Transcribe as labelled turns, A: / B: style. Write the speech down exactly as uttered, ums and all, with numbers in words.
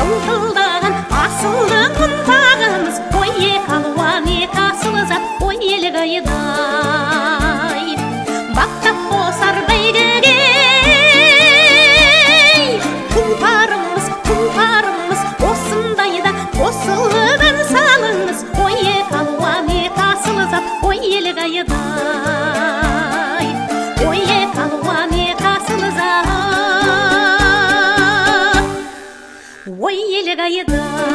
A: Жылтылдаған асылдың ұнтағымыз, ой екі алуан екі асыл зат, ой елі қайдай. Бақтап қосар бәйгеге тұлпарымыз, тұлпарымыз, осындайда қосылып ән салыңыз, ой екі алуан екі асыл зат, ой елі қайдай. Ой екі алуан екі асыл зат, ой елі қайдай.